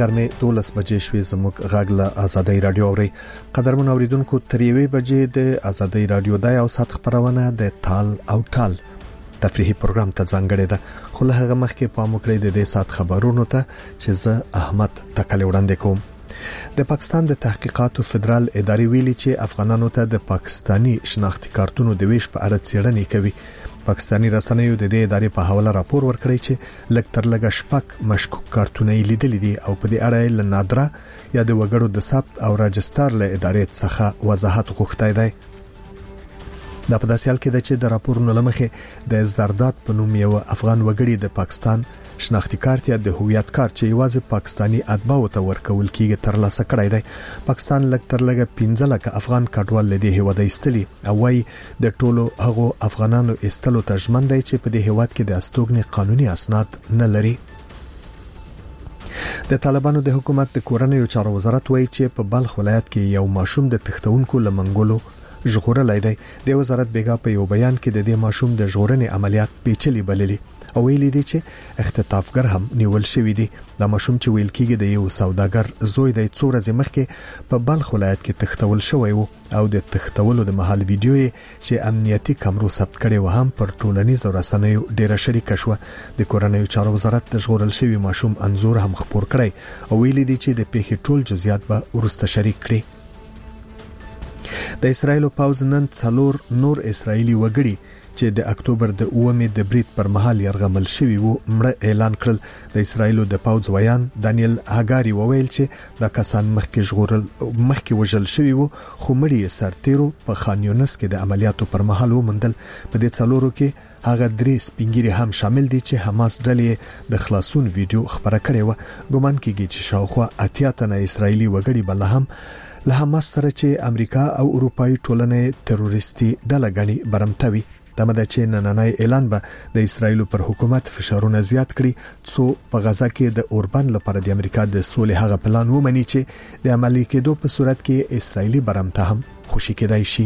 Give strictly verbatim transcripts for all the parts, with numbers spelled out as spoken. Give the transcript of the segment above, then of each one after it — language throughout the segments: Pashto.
غرمه دولس بجې شوې زموږ غږ له آزادۍ رادیو اوري. قدرمن اوریدونکو تر یوې بجې د آزادۍ رادیو د یو ساعت خبرونه د تال او ټال تفریحي پروګرام ته ځانګړې ده، خو له هغه مخکې پام وکړئ د دې ساعت خبرونو ته چې زه احمد تکل وړاندې کوم. د پاکستان د تحقیقاتو فدرال ادارې ویلي چې افغانانو ته د پاکستانی شناختی کارتونو د ویش په اړه څېړنې کوي. پاکستانی رسنیو د دې ادارې په حواله راپور ورکړی چې لږ تر لږه شپږ مشکوک کارتونه لیدل دي او په دې اړه له نادره یا د وګړو د ثبت او راجستر له ادارې څخه وضاحت غوښتای دی. دا په داسې حال کې ده چې د راپورونو لمخې د زرداد په نوم یو افغان وګړي د پاکستان شناختی کارت یا د هویت کارت چې یوازې پاکستانی اتباعو ته ورکول کیږي ترلاسه کړی دی. پاکستان لږ تر لږه پنځه لکه افغان کډوال لدی هیواد ایستلي او وايي د ټولو هغو افغانانو ایستلو ته ژمن دی چې په دې هیواد کې د استوګنې قانوني اسناد نه لري. د طالبانو د حکومت د کورنیو چارو وزارت وایي چې په بلخ ولایت کې یو ماشوم د تختونکو لمنګولو ژغورلای دی. د وزارت بیګا په یو بیان کې د دې ماشوم د ژغورنې عملیات پیچلي بللي او ویلي دي چې اختطافګر هم نیول شوی دی. دا ماشوم چې ویل کېږي د یو سوداګر زوی دی څو ورځې مخکې په بلخ ولایت کې تختول شوی وو او د تختولو د محل ویډیو چې امنیتي کمرو ثبت کړي و هم پر ټولنیزو رسنیو ډیره شریک شوه. د کورنیو چارو وزارت د ژغورل شوی ماشوم انزور هم خبر کړی او ویلي دي چې د پیښې ټول جزئیات به ورسته شریک کړي. د اسرایل پوځ نن څلور نور اسرایلی وګړي چې د اکتوبر د اومې د بریټ پر مهال يرغمل شوی وو مړه اعلان کړل. د اسرایل د پوځ ویان دانیل هاګاری وویل چې د کسان مخکې ژغورل مخکې وژل شوی وو خو مړي سرتیرو په خان یونس کې د عملیاتو پر مهال ومندل. په دې څلورو کې هغه درې سپینګری هم شامل دي چې حماس ډلې د خلاصون ویډیو خبره کړې و. ګومان کېږي چې شاوخوا اتیا تنه اسرایلی وګړي بل هم له حماس سره چې امریکا او اروپאי ټولنې تروریستي ډله غني برمتوي. دمه چې نننۍ اعلان به د اسرایل پر حکومت فشارونه زیات کړي څو په غزا کې د اوربند لپاره د امریکا د سولې هغه پلان ومني چې د عملي کېدو په صورت کې اسرایلی برمته هم خوشی کېدای شي.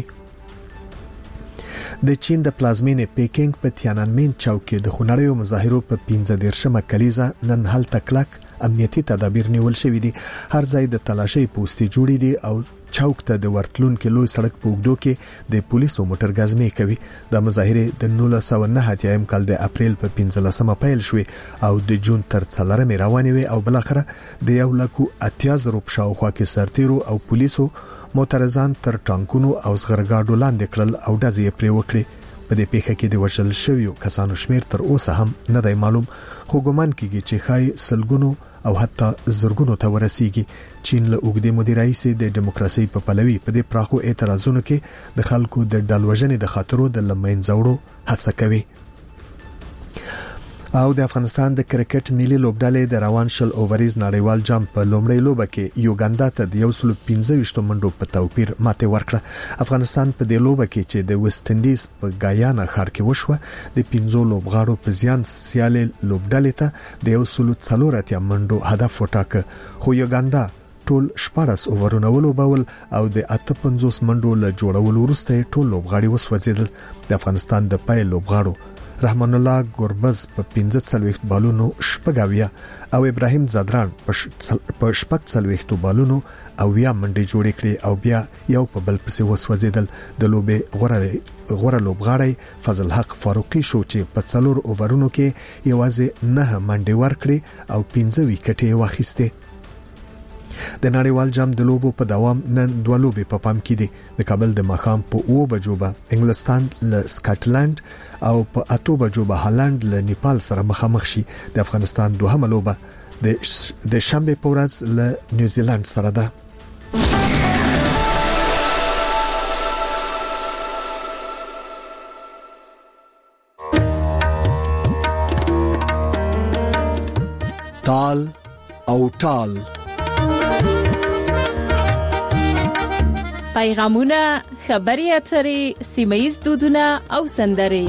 د چین د پلازمینې پیکینګ په تیانانمن چوک کې د خونړیو مظاهرو په پنځه دیرشمه کلیزه نن هل تکلک امنیتي تدابیر نیول شوې دي. هر ځای د تلاشۍ پوسټې جوړې دي او چوک ته د ورتلون کې لوی سړک په وګړو کې د پولیسو موټر غازمې کوي. د مظاهره د نولس سوه نه اتیا کال د اپریل په پنځلسمه پیل شوې او د جون تر څلورمې روانې وي او بل اخره د یو لکو اتیا زره په شاوخوا کې سرتیرو او پولیسو معترضان تر ټانکونو او زغرګاډو لاندې کړل او ډزې پرې وکړي. په دې پیښه کې د وژل شویو کسانو شمیر تر اوسه هم نه دی معلوم خو ګومان کېږي چې خای سلګونو او حتی زرګونو ته ورسیږي. چین له اوږدې مودې راهیسې د دیموکراسي په پلوي په دې پراخو اعتراضونو کې د خلکو د ډلوژنې د خاطرو د لمنځوړو هڅه کوي. او د افغانستان د کرکټ ملي لوبډلې د روان شل اووريز نړیوال جام په لومړۍ لوبه کې یوګاندا ته د یو سل پنځه ویشت منډو په توپیر ماته ورکړه. افغانستان په دې لوبه کې چې د ویسټ انډیز په ګایانا ښار کې وشوه د پنځو لوبغاړو په زیان سیالي لوبډلې ته د یو سل څلور اتیا منډو هدف وټاکه خو یوګاندا ټول شپږ اوورونه ولوبول او د اته پنځوس منډو له جوړولو وروسته ټول لوبغاړي وسوځیدل. د افغانستان د پای لوبغاړو رحمان الله ګوربز په پنځه څلوېښت بالونو شپږاویا او ابراهیم زادران په شپږ څلوېښت بالونو او یا منډي جوړې کړې او بیا یو په بل پسې وسوځیدل. د لوبې غوړه غوړه لوبغاړی فضل حق فاروقي شو چې په څلور اوورونو کې یوازې نه منډي ورکړي او پنځه وکټې واخیسته. د نړیوال جام د لوبو په دوام نن دوه لوبې په پام کې دي. د کابل د مخام په اوه بجو به انګلستان له سکاټلند او په اتو بجو به هالند له نیپال سره مخامخ شي. د افغانستان دوهمه لوبه د د شنبه په ورځ له نیوزیلند سره ده. تال او ټال پیغامونه، خبري اترې، سیمه‌ییز دودونه او سندرې.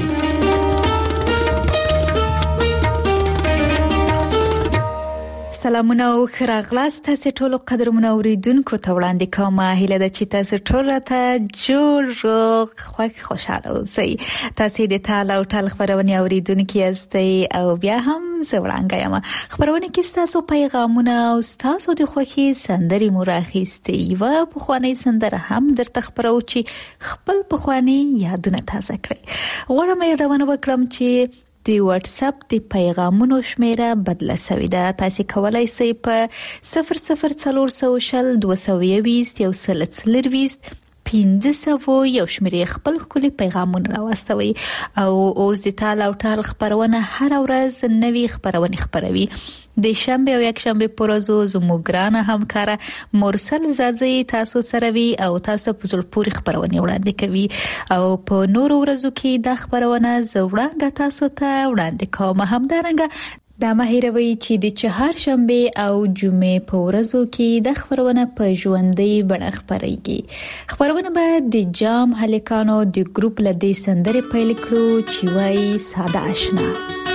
سلامونه او خراغلاس تاسو ټول قدرمنو اوریدونکو ته وړاندې کوم. هیله ده چې تاسو ټول ته جوړ روغ خوښ خوشاله اوسئ. تاسو د تعال او تعال خبرونه اوریدونکو یاستئ او بیا هم زوړانګه یم. خبرونه کې تاسو پیغامونه او تاسو د خوښي سندري مراخيستي و په خواني سندره هم درته خبرو چې خپل په خواني یادونه تازه کړئ. غواړم یادونه وکړم چې د واتس اپ د پیغامونو شمیره بدله شوې ده. تاسو کولای شئ په صفر صفر څلور سوه شل دوه سوه بیست یو سل څلرویست پنځه سوه یو شمیرې خپل خولي پیغامونه راوستوي او اوس د تعال او تعال خبرونه هر ورځ نوي خبرونه خبروي. د شنبه او یک شنبه پرزو زموږرانه همکاره مرسل زازي تاسو سره وي او تاسو په زړه پورې خبرونه وړاندې کوي او په نور ورځو کې د خبرونه زوړانګه تاسو ته وړاندې کوم. همدارنګه دا مهیروي چې د چهار شنبه او جمعې په ورځو کې د خبرونه په ژوندۍ بڼه خبريږي. خبرونه به د جام هلکانو د ګروپ لدی سندره پیل کړو چې وای ساده آشنا.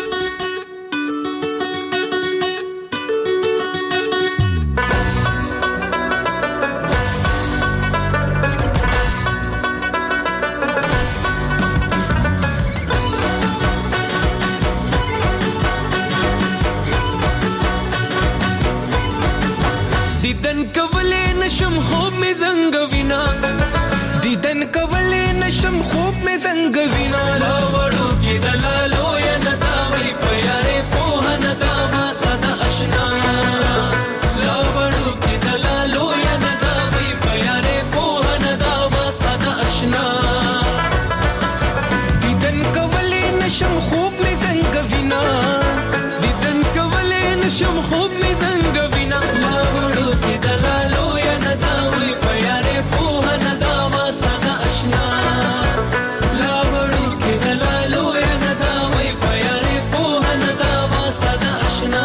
دیدن کولې نشم خوب می زنګ وینا دیدن کولې نشم خوب می زنګ وینا لا وړو کې دلالو یا نتا وی پیارې په نتا ما صدا آشنا لا وړو کې دلالو یا نتا وی پیارې په نتا ما صدا آشنا دیدن کولې نشم خوب می زنګ وینا دیدن کولې نشم خوب می زنګ وینا لا وړو دلالو یا نداوی پیارې په نداوا صدا آشنا لا وړو کې دلالو یا نداوی پیارې په نداوا صدا آشنا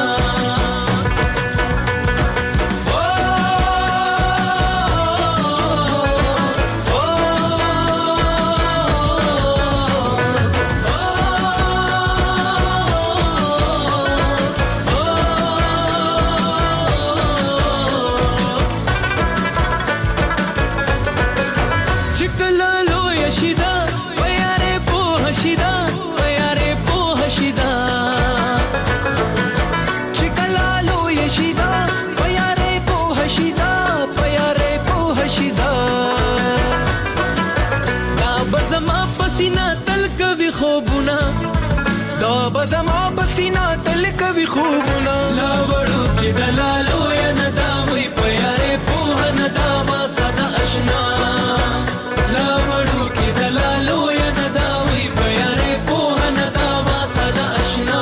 خوبونه دا بزما بسینا تل کوي خوبونه لا وړو کې دلالو یا نداوي پیارې په نداوا صدا آشنا لا وړو کې دلالو یا نداوي پیارې په نداوا صدا آشنا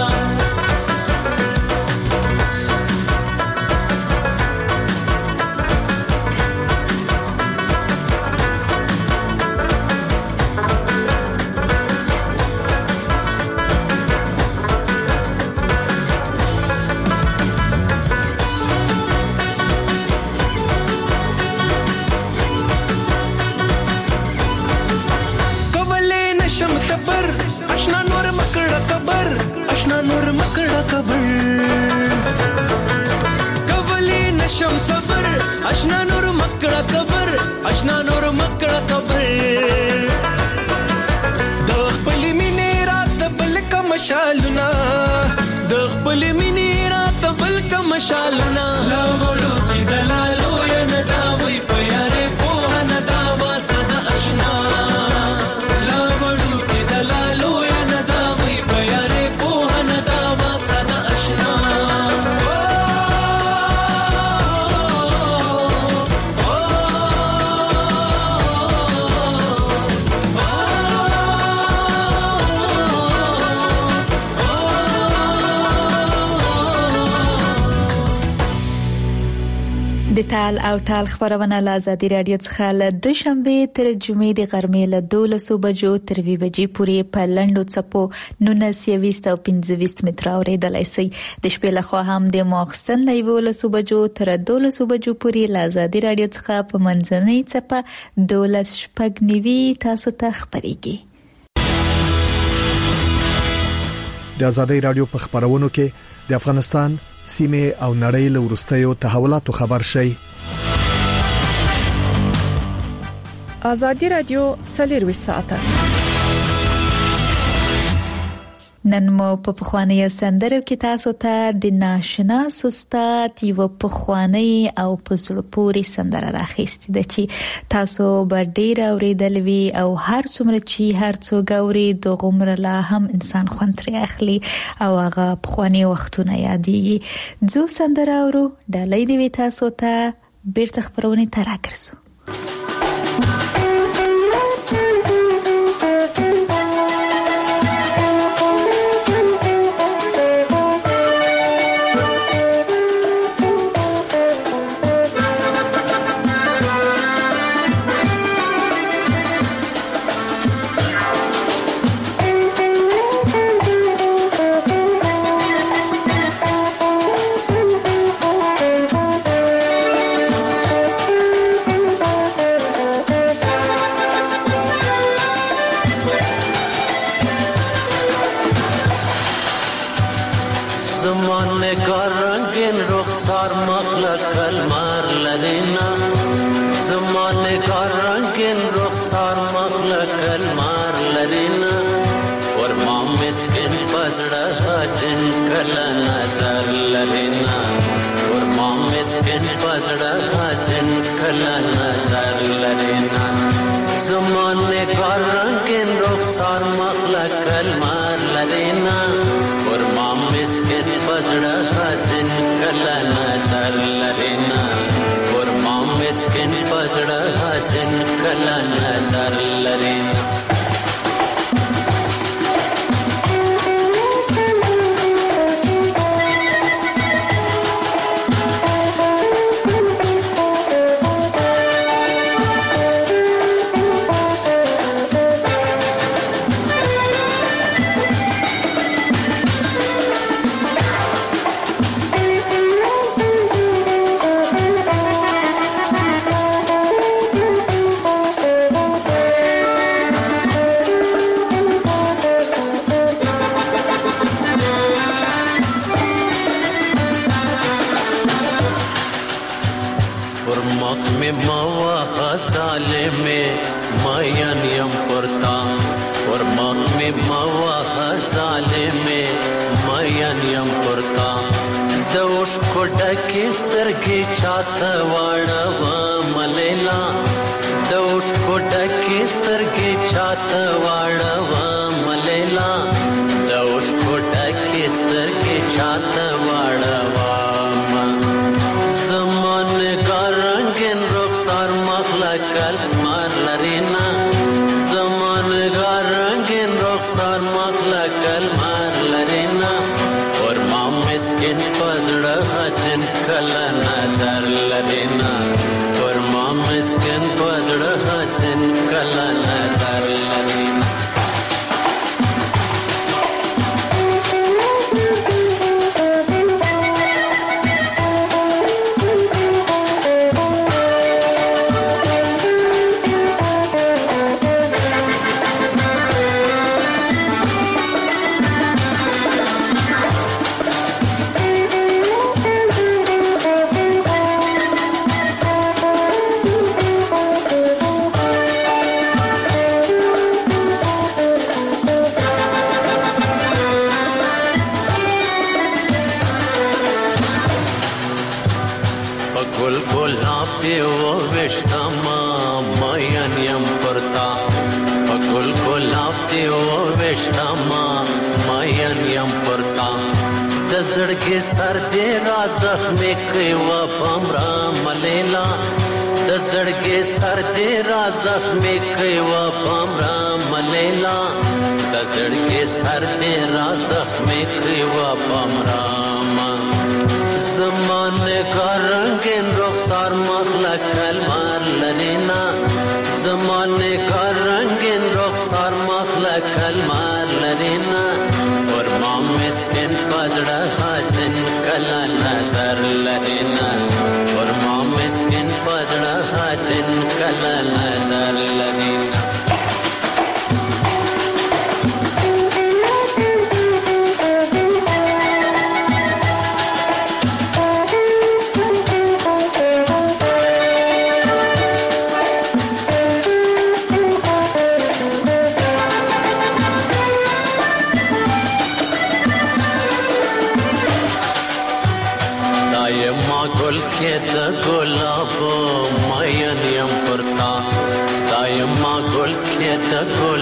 شم صبر اشنا نور مکړه قبر اشنا نور مکړه قبر د خپل مینې رات بل کم شالونه د خپل مینې رات بل کم شالونه لا وړو کې دلالو یا نداوي پیارې په نداوا صدا آشنا لا وړو کې دلالو یا نداوي پیارې په نداوا صدا آشنا د تعال او تعال خبرونه له آزادي رادیو څخه له دوشنبه تر جمعې د غرمې له دولسو بجو تر وی بجې پورې په لندو چپو نونس یويست او پنځه متر اوریدلای شي. د شپې له خوا هم د ماخستن له یولسو بجو تر دولسو بجو پورې له آزادي رادیو څخه په منځنۍ چپه دولس شپږ نیوي تاسو ته خبريږي. د آزادي رادیو په خبرونو کې د افغانستان سیمه او نړۍ له وروستیو تحولاتو خبر شي. ازادي رادیو څلور ساعته نن مو په پخوانی سندرو کې تاسو ته د ناشنا سوستات یو پخوانی او پزړه پوری سندره راخېستې ده چې تاسو به ډیر اوریدلوي او هر څومره چې هر څو غوري د غمر لا هم انسان خوندري اخلي او هغه پخوانی وختونه یادېږي. جو سندره اورو ډالۍ دی تاسو ته بیرته خبرونه تر راکرسو.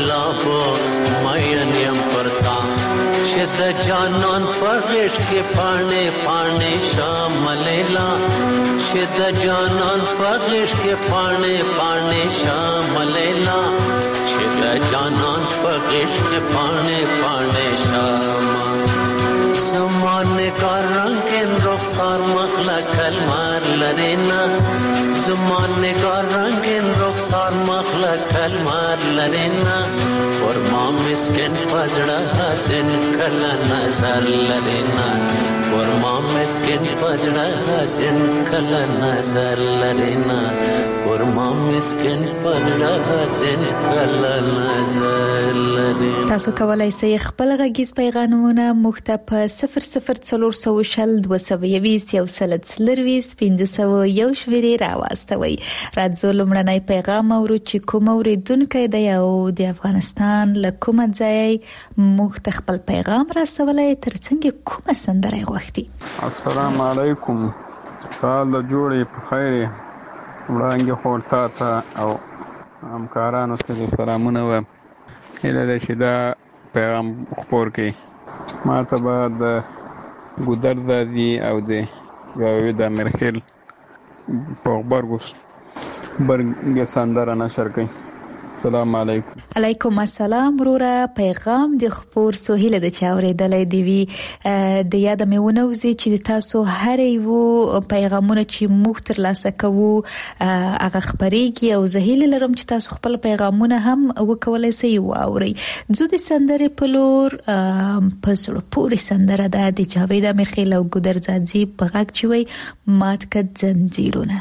گلابو مین یم پرتا چې د جانان په غېږ کې پاڼې پاڼې شاملیلا چې د جانان په غېږ کې پاڼې پاڼې شاملیلا چې د جانان په غېږ کې پاڼې پاڼې شاملیلا زمانه کا رنگین رخسار مخلا کلمار لرینا زمانه کا رنگین رخسار مخلا کلمار لرینا اور ما مسکن پزړه حسن کلا نظر لرینا اور ما مسکن پزړه حسن کلا نظر لرینا اور ما مسکن پزړه حسن کلا نظر لرینا. تاسو کولای شئ خپل غږیز پیغامونه مخته په صفر صفر څلور سوه شل دوه سوه یویشت یو سل څلرویشت پنځه سوه یو شمېرې راواستوئ. راځو لومړنی پیغام اورو چې کوم اورېدونکی دی او د افغانستان له کومه ځایه موږ ته خپل پیغام رسولی ترڅنګ کومه سندره یې غوښتي. السلام علیکم، سهار د جوړې په خیر وړانګې خور تا ته او همکارانو ته سلامونه وایم. هیله ده چې دا پیغام خپور کړي. ما ته به د ګودر زادي او د جاوید امیرخیل په غبرګو برګ سندره نشر کړي. السلام علیکم. علیکم السلام وروره. پیغام د خپور سو هیله د چا اورېدلی دی وي د یاد مې ونوځي چې تاسو هر یو پیغامونه چې موږ ترلاسه کوو هغه خپرېږي او زه هیله لرم چې تاسو خپل پیغامونه هم وکولای شئ واورئ. زه د سندرې په لور په زړه پورې سندره ده د جاوید امیرخیل او ګودر زادي په غږ چې وایي مات کړه زنځیرونه.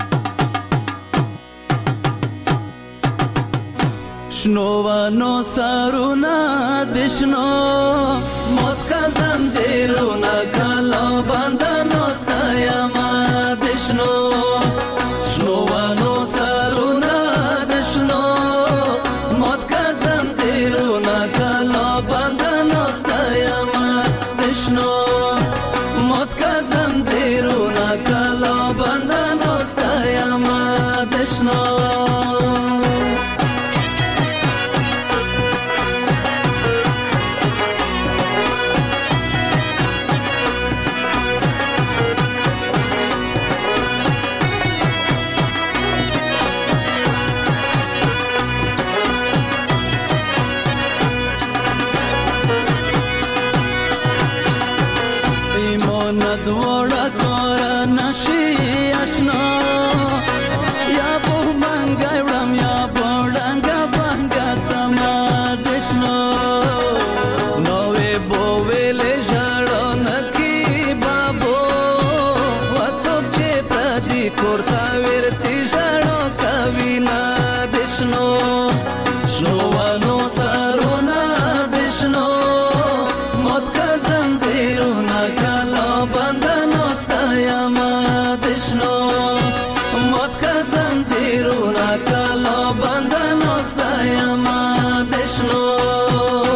شنوانو سارونا دشنو موت کا زنجیرونا کلا باندانو ستایما دشنو شنوانو سارونا دشنو موت کا زنجیرونا کلا باندانو ستایما دشنو موت کا زنجیرونا کلا باندانو ستایما دشنو Krishna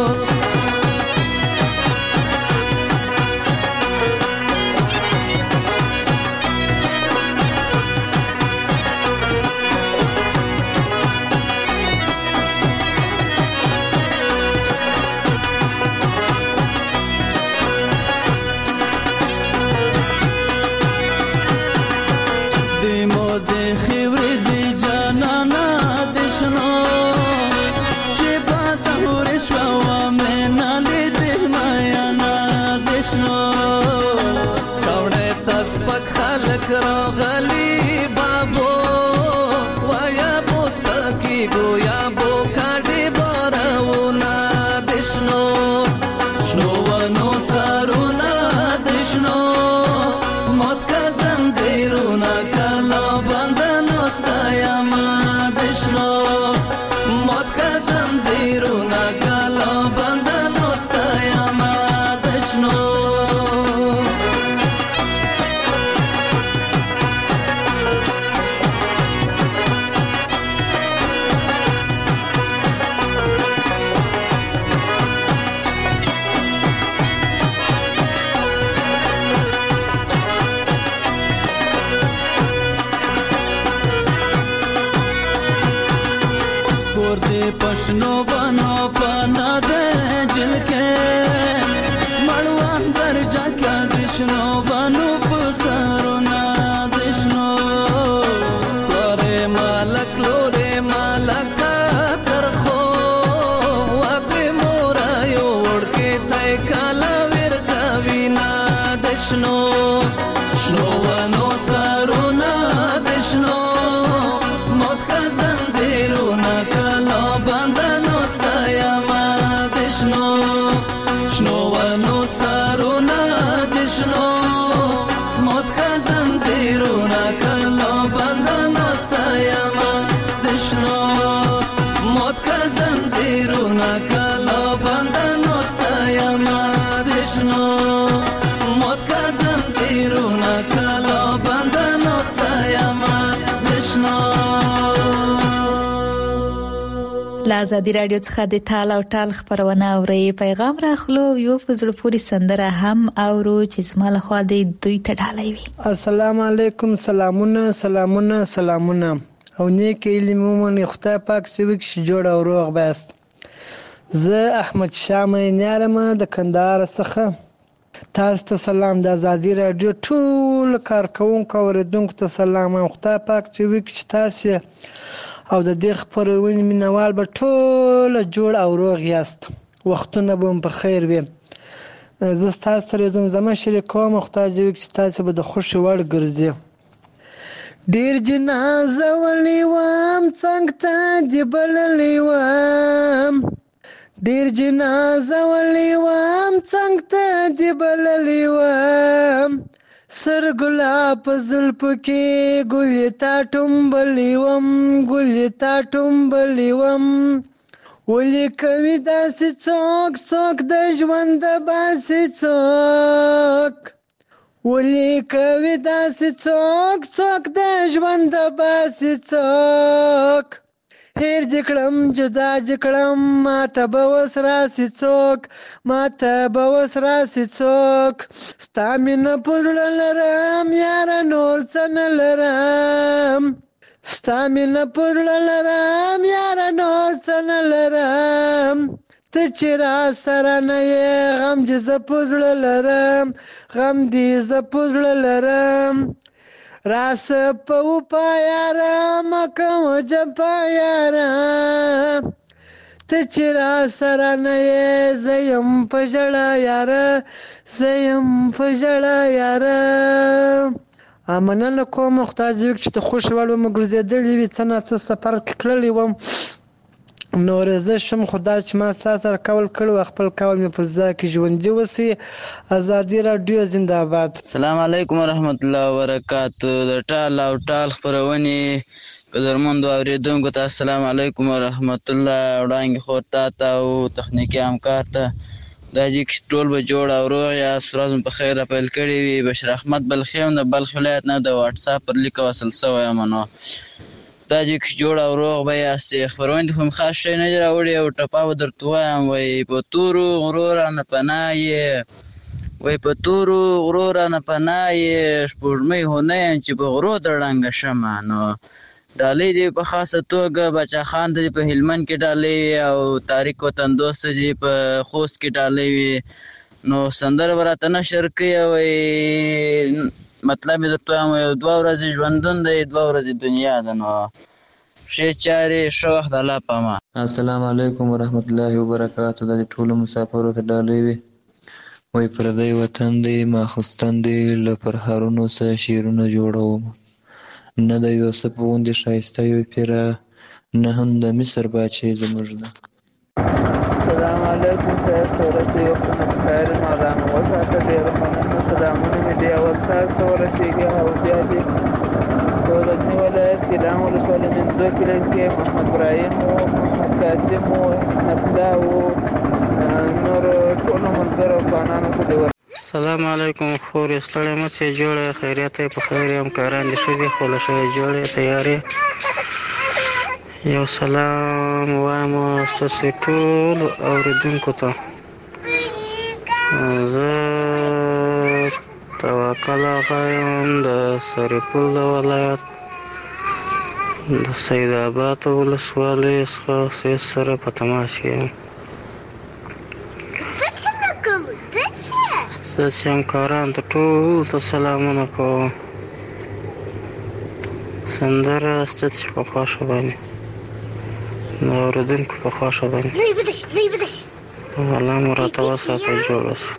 پانا دے جل کے مڑوان درجہ کا دشنو بانو پسارونا دشنو لورے مالک لورے مالک ترخو واقع مورا یوڑ کے تائے کالا ورکا وینا دشنو شنو ونو سارونا دشنو موت کا زنزیرونا کالا باندنو ستایا ما دشنو شنو ونو سارونا دشنو موت کا زنزیرونا کالا باندنو ستایا ما دشنو موت کا زنزیرونا کالا باندنو ستایا ما دشنو موت کا زنزیرونا کالا باندنو ستایا ما دشنو. له ازادي رادیو څخه د ټال او ټال خبرونه اوري پیغام راخلو یو فزړه پوری سندره هم اورو چې زما له خوا د دوی ته ډالۍ وي. السلام علیکم سلامونه سلامونه سلامونه او نیک علم ومن خدای پاک سویک ش جوړ او روغ باست. زه احمد شامه نیارم د کندهار څخه. تاسو ته سلام د ازادي رادیو ټول کارکونکو اوریدونکو ته سلام او خدای پاک سویک چې تاسو او د دې خبرونې مینوال به ټول جوړ او روغ یاست. وختونه به په خیر وي. زه تاسو سره زمزمه شریکوم خدای دې چې تاسو به د خوشي وړ ګرځي. ډیر جنازه ولې وام څنګه ته دی بللې وام ډیر جنازه ولې وام څنګه ته دی بللې وام سر ګلاب زلف کې ګل تا ټومبلې وم ګل تا ټومبلې وم ولې کوي داسې څوک څوک د ژوند باسي څوک ولې کوي داسې څوک څوک د ژوند باسي څوک هیر دې کړم جدا دې کړم ماته به اوس راسي څوک ماته به اوس راسي څوک ستا مینه په زړه لرم یاره نور څه نه لرم ستا مینه په زړه لرم یاره نور څه نه لرم ته چې را سره نه یې غم دې زه په زړه لرم غم دې زه په زړه لرم راسه په وپا یاره مکم جپا یاره ته چې را سره نه یې زه یم په ژړه یاره زه یم په ژړه یاره. مننه کوم خدای دې چې ته خوشې وړ وم ګرځېدلې وي څه نه څه سفر کې تللی وم نو زه شم خدای چې ما ستا سره کول کړی و خپل کول مې په زړه کې ژوندي وسي. ازادي راډیو زنده باد. السلام علیکم ورحمت الله وبرکاتو. د ټال او ټال خپرونې قدرمندو اوریدونکو ته السلام علیکم ورحمت الله. وړاندې خور تا ته او تخنیکي همکار ته دا چې ټول به جوړ او روغ یاست. ورځ مو په خیر راپیل کړې وي. بشیر احمد بلخي یم د بلخ ولایت نه د واټساپ پر لیک وصل سوی یم نو دا چې جوړ او روغ به یاستې. خپرونې ته خو مې خاص شی نه دي راوړي او ټپه به درته ووایم وایي په تورو غرو رانه پناه یې وایي په تورو غرو رانه پناه یې شپوږمۍ خو نه یم چې په غرو د ړنګه شمه. نو ډالۍ دې په خاصه توګه بچا خان ته دې په هلمند کې ډالۍ وي او تاریک وطن دوست ته دې په خوست کې ډالۍ وي. نو سندره به راته نشر کوي وایي مطلب یې درته وایم یو دوه ورځې ژوندون دی دوه ورځې دنیا ده. نو ښې چارې ښه وخت الله پامان. السلام علیکم ورحمت الله وبرکاتو. دا د ټولو مسافرو ته ډالۍ وي. وایي پردی وطن دی ماخستن دی له پرهارونو څخه شعرونه جوړوم نه د یوسف غوندې ښایسته یو پیره نه هم د مصر باچې زموږ ده. السلام علیکم تاسو ورسې وختونه په خیر مادام وساته ډېره مننه. سلامونه مې دې اول تاسو ته ورسېږي او بیا دې په غزني ولایت کې لام ولسوالۍ منځو کلي کې محمد ابراهیم و محمد قاسم و حسنت الله و نورو ټولو ملګرو افغانانو ته دې ور السلام علیکم خورې ستړی مه شې جوړه خیریت یې په خیر یم کاران دې ښه دي خو له ښه جوړې تیارې یو سلام وایم ستاسو ټولو اورېدونکو ته. زه توکل آغا یم د سرپل د ولایت د سید آباد ولسوالۍ څخه سید سره په تماس کې یم. ستاسې همکارانو ته ټول ته سلامونه کوم. سندره ستاسې په خوښه باندې د اورېدونکو په خوښه باندې الله مو راته وساته جوړ اوسه.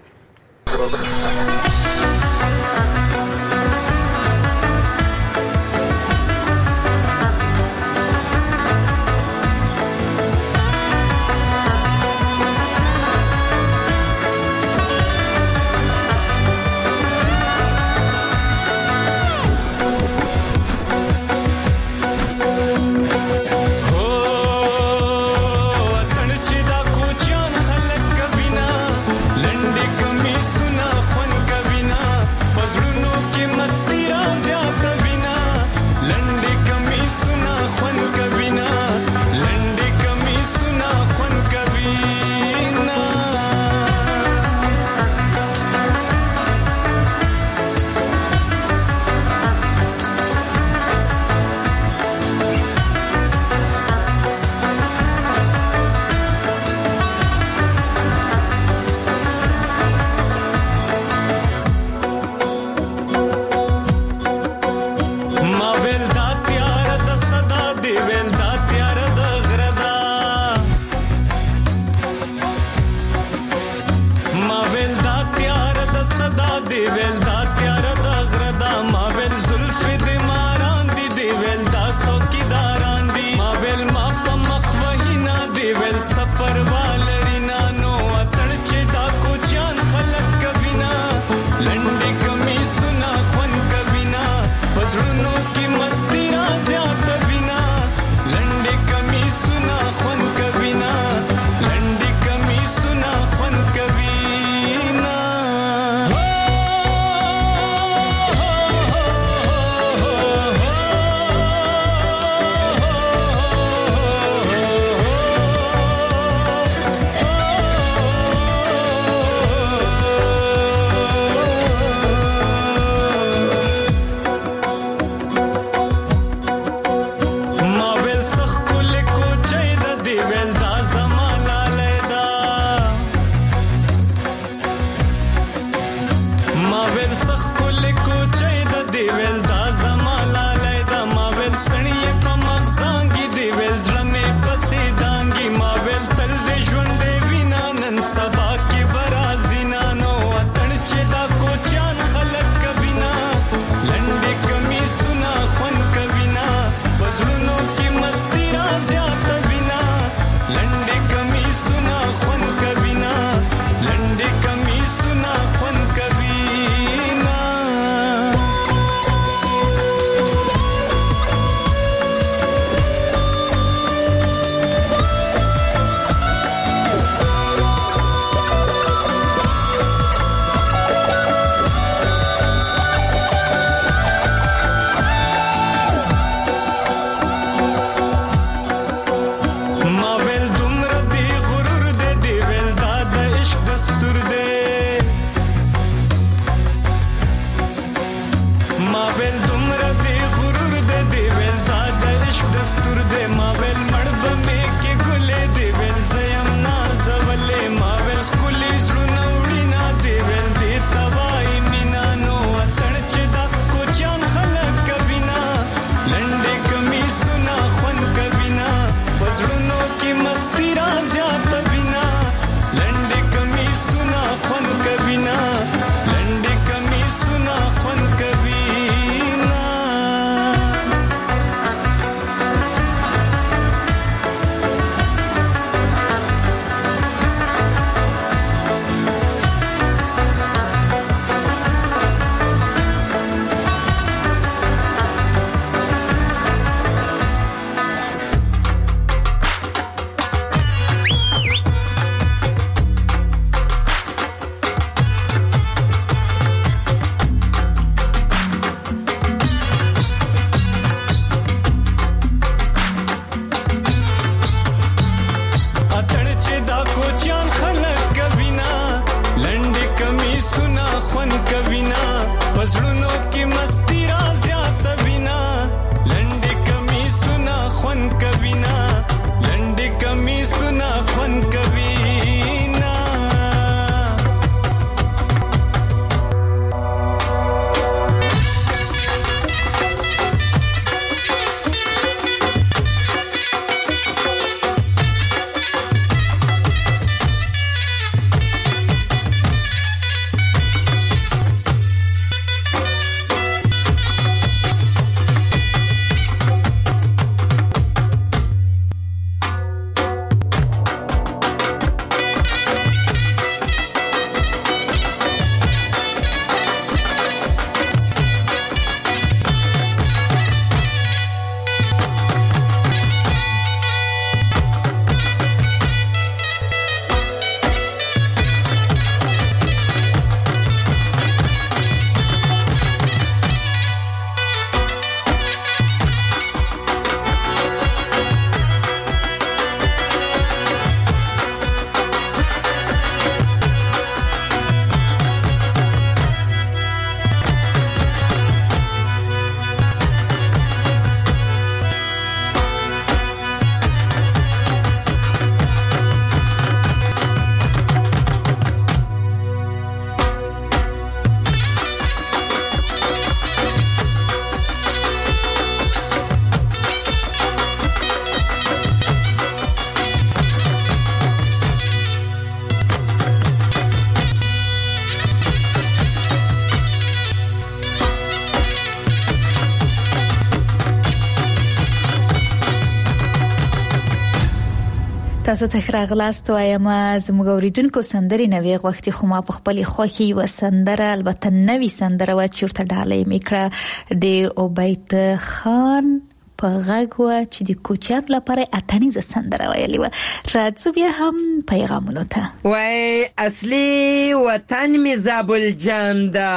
تاسو ته راغلاست وایم زموږ اوریدونکو سندري نوې وختي خو ما په خپل خوخي و سندره البته نوې سندره و چیرته ډالې میکړه د عبید خان په غږ و چې د کوچیان لپاره اتنیزه سندره ویلې و. راځو بیا هم پیغامونو ته. وای اصلي وطن می زابل جان دا،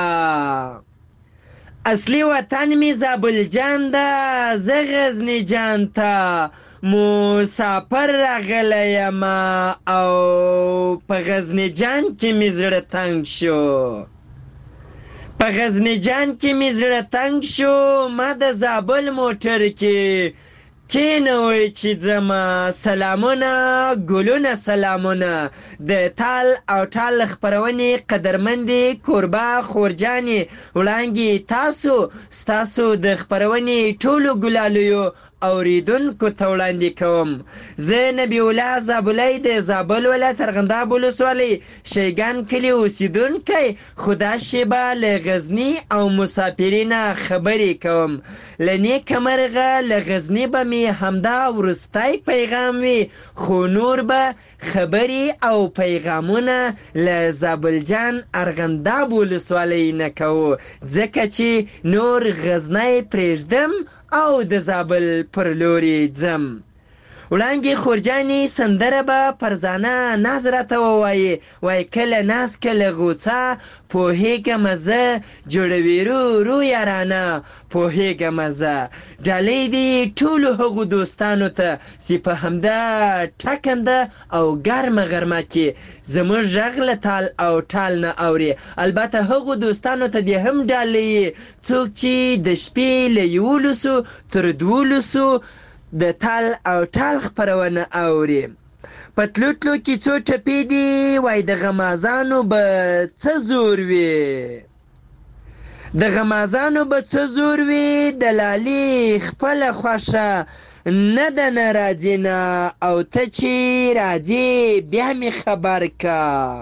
اصلي وطن می زابل جان دا، زه غزنی جان تا مسافر راغلی یم او په غزنی جان کې مې زړه تنګ شو، په غزنی جان کې مې زړه تنګ شو، ما د زابل موټر کې کینوي چې ځما سلامونه ګلونه سلامونه د تال او ټال خبرونې قدرمندې کوربه خورجانې وړانګې تاسو ستاسو د خبرونې ټولو ګلالیو اوریدونکو ته وړاندې کوم. زه نبی الله زابلی د زابل ولایت ارغنداب ولسوالۍ شیګان کلي اوسیدونکی، خدا شیبه له غزني او مسافرینه خبرې کوم. له نیکه مرغه له غزني به مې همدا وروستی پیغام وي، خو نور به خبرې او پیغامونه له زابل جان ارغنداب ولسوالۍ نه کوو، ځکه چې نور غزنی پرېږدم او د زابل پر لوري ځم. وړانګې خورجانې سندره به فرزانه ناز راته ووایي، وای کله ناز کله غوڅه پوهېږمه زه جوړوي رو رو یارانه پوهېږمه زه. ډالۍ دي ټولو هغو دوستانو ته چې په همدا ټکنده او ګرمه غرمه کې زموږ غږ له تال او ټال نه اوري. البته هغو دوستانو ته دې هم ډالۍ څوک چې د شپې له یولسو تر دولسو د تال او ټال خبرونه اوري. په تلو تلو کې څو ټپې دي، وای د غمازانو به څه زور وي، د غمازانو به څه زور وي، د لالي خپله خوښه نه ده نه راځي نه، او ته چې راځې بیا مې خبر کا،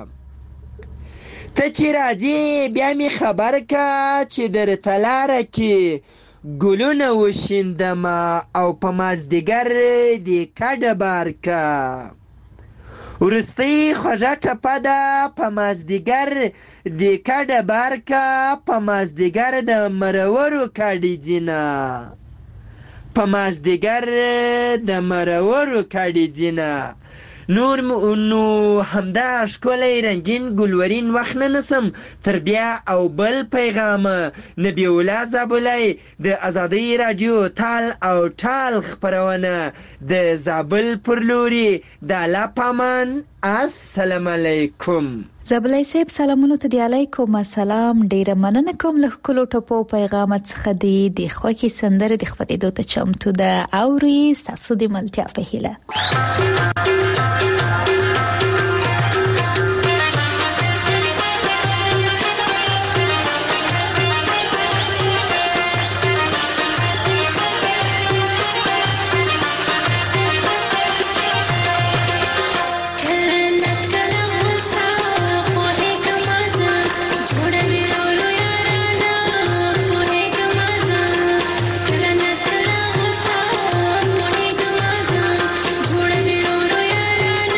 ته چې راځې بیا مې خبر کا چې درته لاره کې ګلونه وشیندمه او په مازدیګر دې کډه بار کا. وروستۍ خوږه ټپه ده په مازدیګر دې کډه بار کا، په مازدیګر د مرورو کډې ځینه، په مازدیګر د مرورو کډې ځینه. نور نو همدا ښکلی رنګین ګلورین وخت نه نسم تر بیا او بل پیغامه. نبی الله زابلی د ازادۍ راډیو تال او ټال خپرونه د زابل پر لوري د الله پامان. السلام علیکم. زابلی صاحب سلامونو ته دی علیکم السلام. ډیره مننه کوم له ښکلو ټپو پیغامات څخه دی د خوښې سندرې د خپرېدو ته چمتو ده اوري ستاسو د ملتیا په هیله. Jhod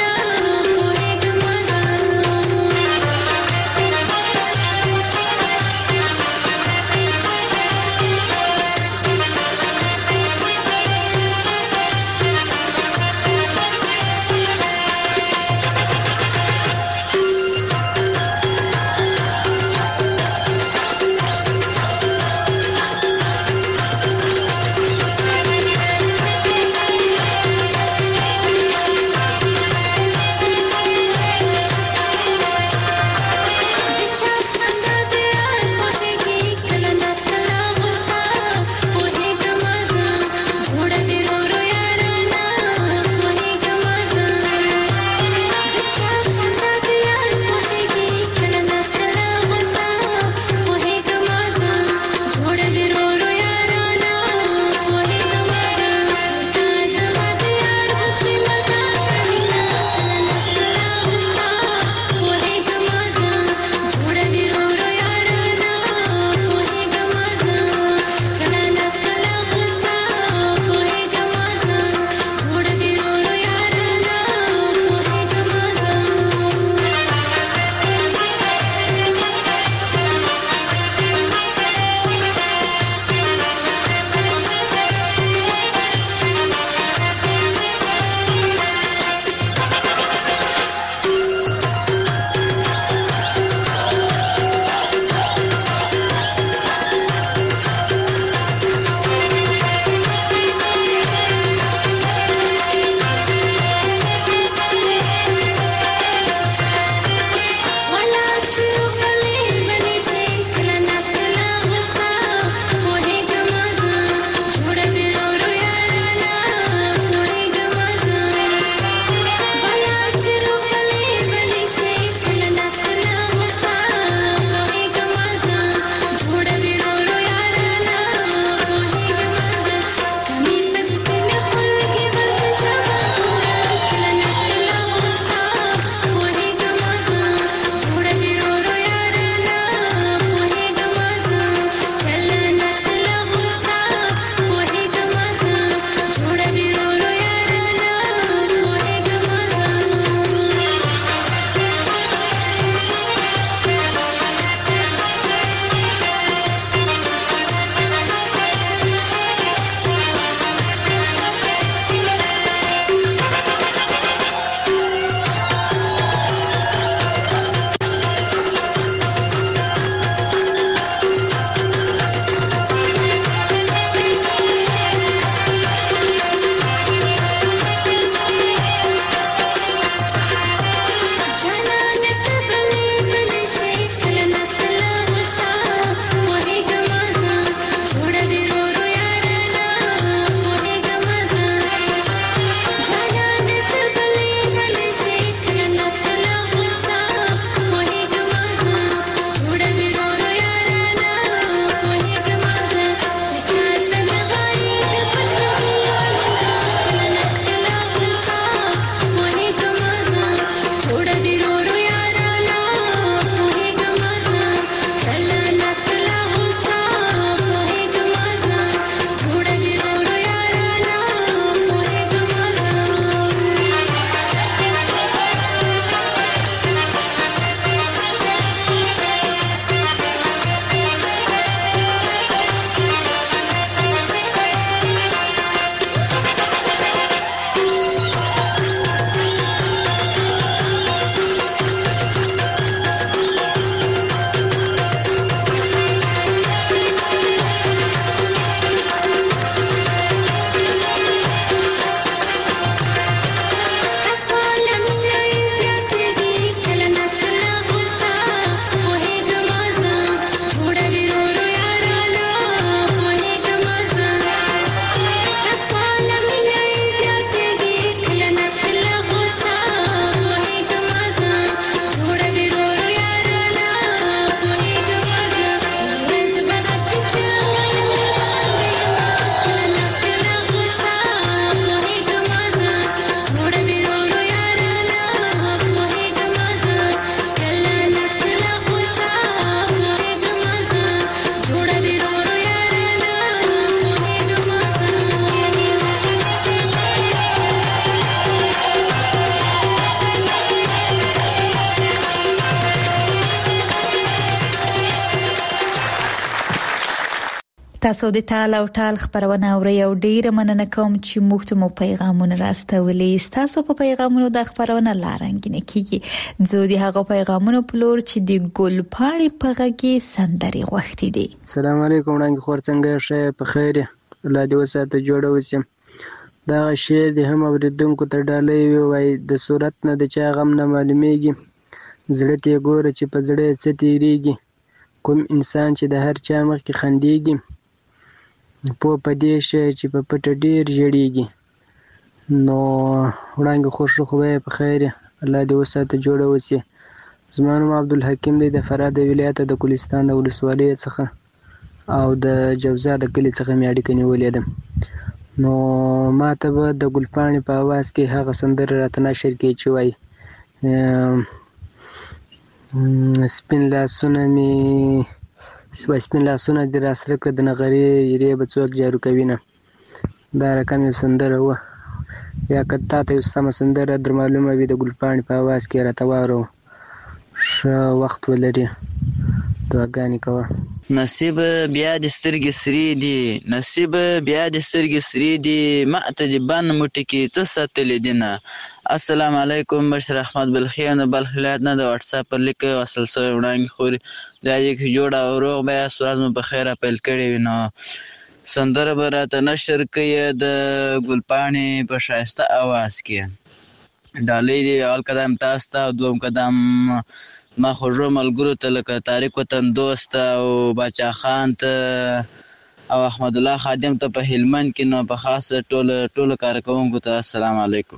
تاسو د ټال او ټال خبرونه اورئ او ډیره مننه کوم چې موږ ته مو پیغامونه راستولي. تاسو په پیغامونو د خبرونه لارنګینه کیږي. زه د هغه پیغامونو په لور چې د ګل پاڼې په غږی سندري غوښتي دي. السلام علیکم وړاندې خور څنګه شه په خیر الله دې وساته جوړه وسیم. دا شعر د هم اوریدونکو ته ډالۍ وای د صورت نه د چا غم نه معلومیږي زړه ته ګوره چې په زړه څه تیریږي کوم انسان چې د هر چا مخ کې خندېږي په پدې شي چې په پټ ډیر جوړیږي. نو وړاندې خوش خو به په خیر الله دې وساته جوړه وسی. زمانو عبدالحکیم دی د فراه ولایت د ګلستان د ولسوالۍ څخه او د جوزا د کلی څخه مې اړیکه نیولې ده. نو ما ته به د ګلپاڼې په اواز کې هغه سندره راته نشر کړي چې وایي سپین لاسونه مې سپین لاسونه دې راسره کړه د نغرې یرې به څوک جارو کوي نه. دا رقم یو سندره وه یا که تا ته یو سمه سندره در معلومه وي د ګلپاڼې په اواز کې راته واورو. ښه وخت ولري دعاګانې کوه. نصیب بیا د سترګې سرې دي نصیب بیا د سترګې سرې دي ما ته د بن موټي کې څه ساتلې دي نه. السلام علیکم بشر احمد بلخي نه بلخ ولایت نه د واتس اپ پر لیک وصل سره وړاندې خوري راځي کې جوړه او روغ بیا سورز مو په خیره پیل کړی وینو سندره به راته نشر کوي د ګلپاڼې په ښایسته اواز کې. ډالۍ دی اول قدم تاسو ته او دوم قدم ما خوږو ملګرو ته لکه طارق وطن دوست او باچا خان ته او احمد الله خادم ته په هلمند کې نو په خاصه ټول ټول کارکونکو ته السلام علیکم.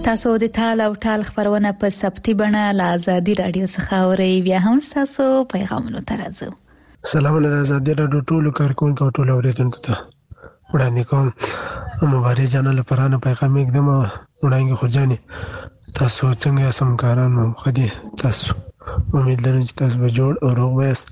تاسو د تال او ټال خبرونه په سبتي بڼه له آزادي رادیو څخه اورئ. بیا هم تاسو پیغامونو ته راځو. سلام علیکم. آزادي رادیو ټولو کارکونکو او ټولو اوریدونکو ته وړاندې کوم مبارک جان له پرانه پیغام اقدم وړاندې خو جاني تاسو څنګه سمکاران مو خدي تاسو امید لرم چې تاسو به جوړ او روغ وایست.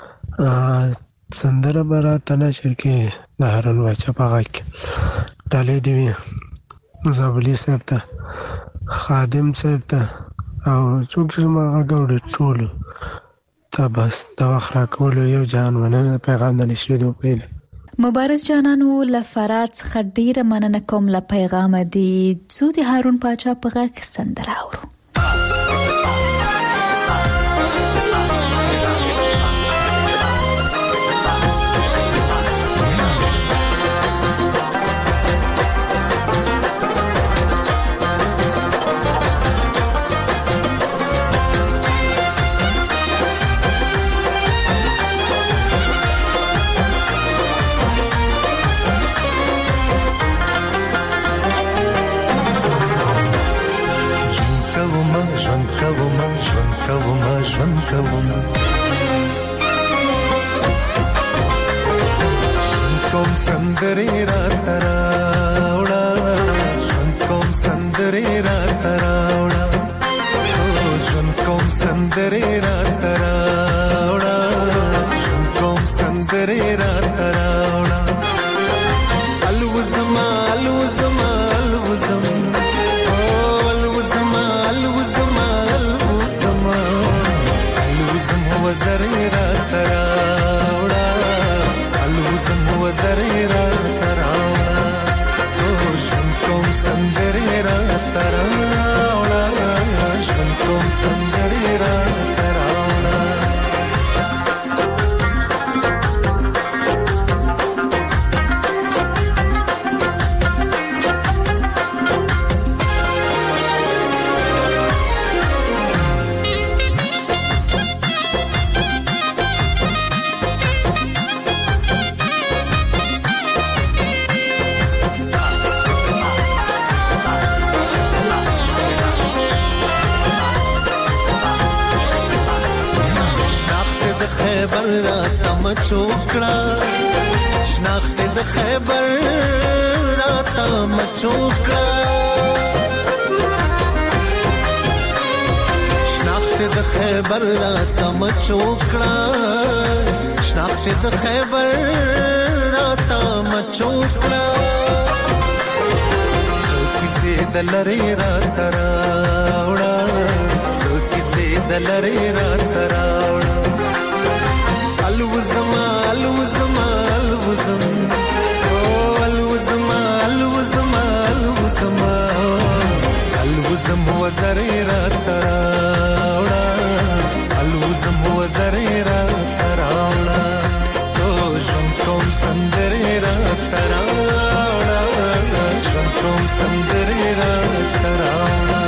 سندره برا تنه شرکه د هارون واچا پاغاک ډالې دی زابلی صاحب ته خادم صاحب ته او څوک چې ما غوړ ټولو ته بس دا وخت راکول یو جان مننه پیغام د نشریدو پیل مبارز جانانو لفرات څخه ډیره مننه کوم له پیغام دی څو د هارون پاچا په غږ سندره اورو. ژوند کوم ژوند کوم ژوند کوم ژوند کوم سندرې را تراوړه ژوند کوم سندرې را تراوړه ژوند کوم سندرې را تراوړه ژوند کوم سندرې را تراوړه الوزما الوزما الوزما وزرې را تراوړه الوزم وزرې را تراوړه ژوند کوم سندرې را تراوړه ژوند کوم سندرې را تراوړه خیبر را تم چوکړه شناخت د خیبر را تم چوکړه شناخت د خیبر را تم چوکړه شناخت د خیبر را تم چوکړه څو کیسې د لری را تراوړه څو کیسې د لری را تراوړه الوزما الوزما الوزم او الوزما الوزما الوزما الوزم وزرې را تراوړه الوزم وزرې را تراوړه او ژوند کوم سندرې را تراوړه ژوند کوم سندرې را تراوړه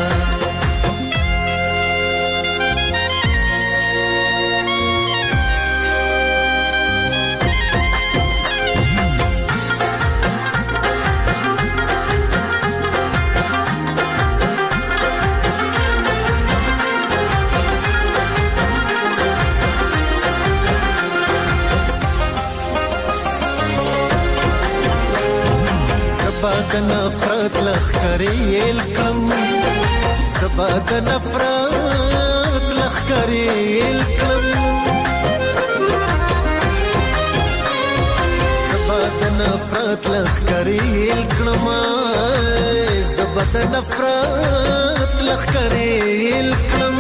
زباد نفرت لخکری الکم زباد نفرت لخکری الکم زباد نفرت لخکری الکم زباد نفرت لخکری الکم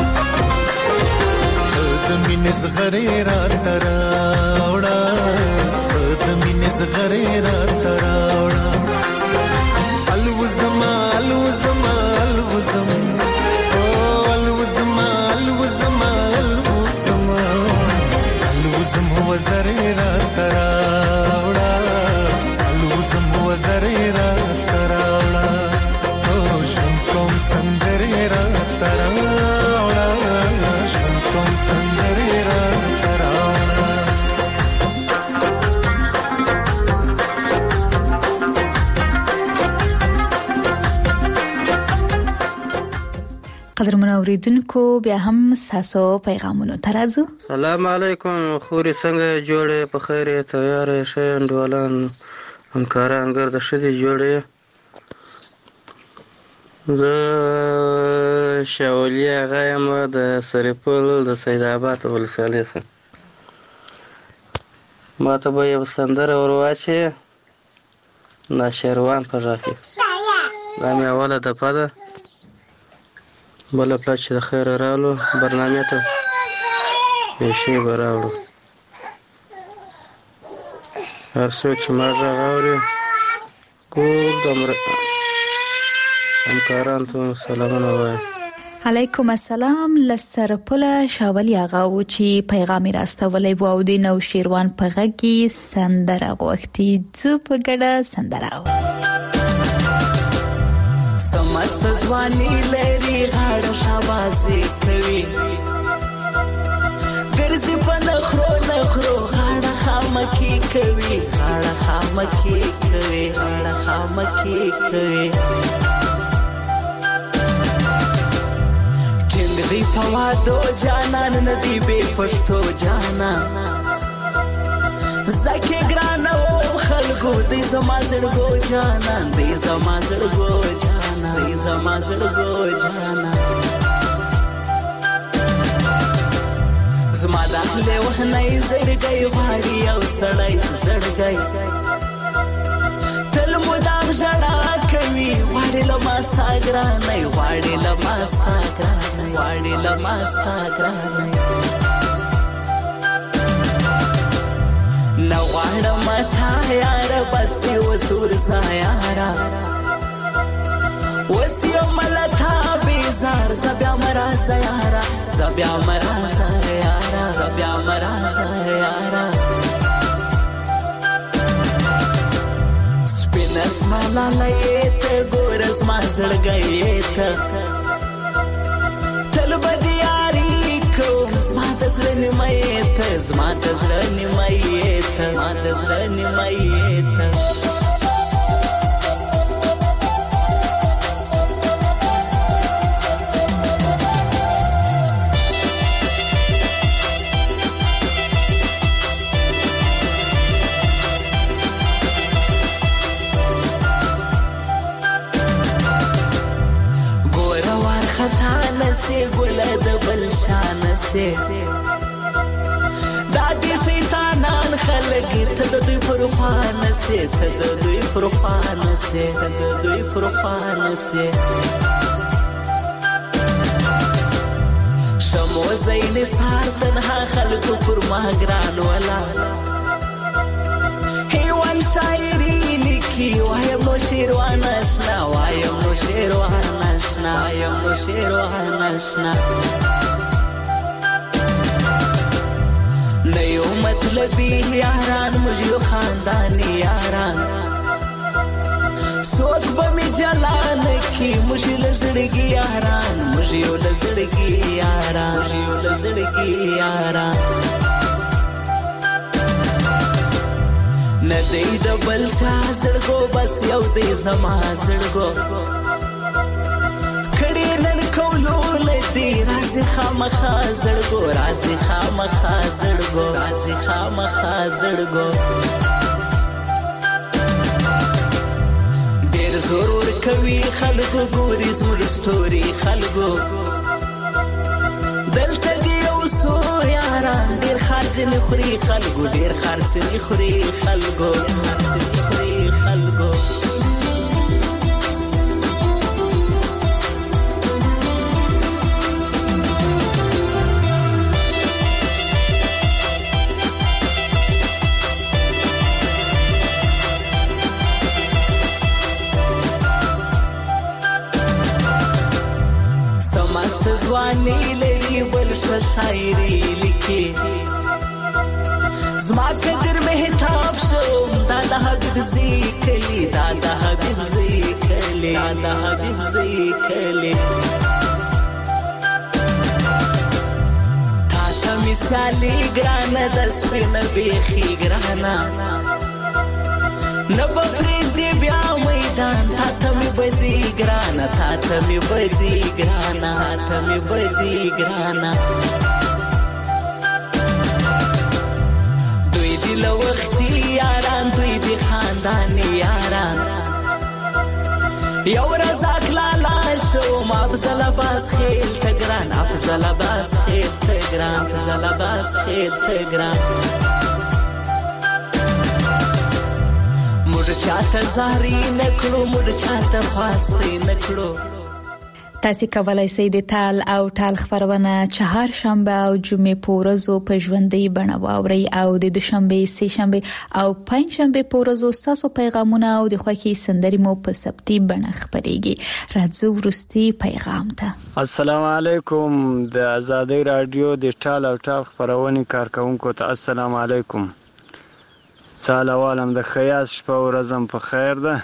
د مینې زغری را تراوړه د مینې زغری را تراوړه الوزما الوزما الوزم او الوزما الوزما الوزما الوزم وزرې را تراوړه الوزم وزرې را تراوړه ژوند کوم سندرې را تراوړه ژوند کوم سندرې را تراوړه قدرمن اوریدونکو بیا هم ساسو پیغامونو ترازو. سلام علیکم خوري څنګه جوړه په خیر تیار شه انډولان همکاران ګرد شدي جوړه زه شاولیا غایم د سرپل د سید آباد ولسوالۍ څخه ما ته به یو سندره ورواچي ناشروان په راکې دا مې اوله دفعه ده بله پله چې د خیره راغلو برنامې ته پیشې به راوړو هر څوک چې ما غږ اوري ټول د همکارانو ته سلامونه وایم. علیکم السلام. لسر پله شاولی آغا و چې پیغامی راستولی و او د نو شیروان په غږی سندره غوښتي ځو په ګډه سندره و سمست ځواني لري غاړه شاباسي کوي ګرځي په نخرو نخرو غاړه خامکی کوي غاړه خامکی کوي غاړه خامکی کوي دی پوادو جانان ندی بے پشتو جانا زکی گرانا و خلگو دی زما زڑگو جانا دی زما زڑگو جانا دی زما زڑگو جانا زما داخل وحنی زڑگئی غاری او سڑی زڑگئی تل مدام جڑا کوي واړې لماستا ګرانې واړې لماستا ګرانې واړې لماستا ګرانې نو واړه متا یار بستي وسور سایارا وسیو ملتا بیزار زبیا مرا زیارا زبیا مرا زیارا زبیا مرا زیارا اسما لایت ګورز ما زړګیت تل بدیاری کو زما تزړنی مېت زما تزړنی مېت ما تزړنی مېت ګل د بل شان سي دادی شیطانان خلګ ته د دوی پروفان سي ته د دوی پروفان سي ته د دوی پروفان سي شمو زین سار تنها خلق پر ما ګران ولا هیوان شاعری لیکي وایم نو شیروان آشنا وایم نو شیروان آشنا وایم نو شیروان آشنا نیو مطلبی یاران مجھو خاندانی یاران سوز بمی جلان کی مجھو لزڑگی یاران مجھو لزڑگی یاران مجھو لزڑگی یاران ندی د بل چا زړګو بس یو دی زما زړګو کړي نن کولو لدی راځي خامخا زړګو راځي خامخا زړګو راځي خامخا زړګو ډېر ضرور کوي خلکو ګوري زموږ ستوري خلکو دلته دی یو سو یاران ډېر خرڅ نه خوري خلکو ډېر خرڅ نه خوري خلکو خرڅ نه خوري خلکو ځواني لري بل شاعري لیکي زما قدر مهتاب شو دا د حبیب ذکرلی دا د حبیب ذکرلی دا د حبیب ذکرلی تا ته مثالي ګرانه د سپین بیخي ګرانه نبا پریز دی بیا میدان تا تا می بدی گرانا تا تا می بدی گرانا تا راته می بدی ګرانا دوی دی لوختي یاران دوی دی خاندانی یاران یو رزاق لالا شو ما افضل باس خیل تگران افضل باس خیل تگران افضل باس خیل تگران مړ چاته زاري نکړو مړ چاته خواسته نکړو تاسو کولای شئ د تال او ټال خبرونه چهار شنبه او جمعې په ورځو په ژوندۍ بڼه واورئ او د دوشنبه سه شنبه او پنځ شنبه په ورځو تاسو پیغامونه او د خوښي سندري مو په سبتي بڼه خبريږي راځو ورستي پیغام ته السلام علیکم د آزادۍ رادیو د ټال او ټال خبرونه کارکونکو ته السلام علیکم سلام د خیاس شپه ورځم په خیر ده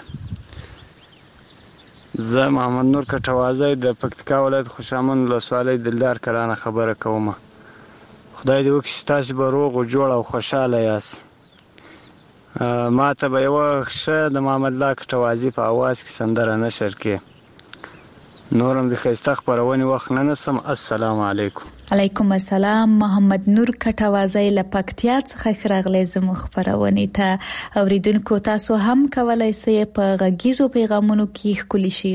زه محمد نور کټوازی د پکتیکا ولایت خوشامند ولسوالۍ دلدار کلانه خبره کوم خدای دې وکړي تاسو به روغ او جوړ او خوشاله یاست ما ته به یو ښه د محمد الله کټوازی په اواز کې سندره نشر کې نورم د ښایسته خپرونې وخت نه نسم السلام علیکم علیکم السلام محمد نور کټوازی له پکتیا څخه راغلی زموږ خبرونه ته اوریدونکو تاسو هم کولای شئ په غږیزو پیغامونو کې خپل شي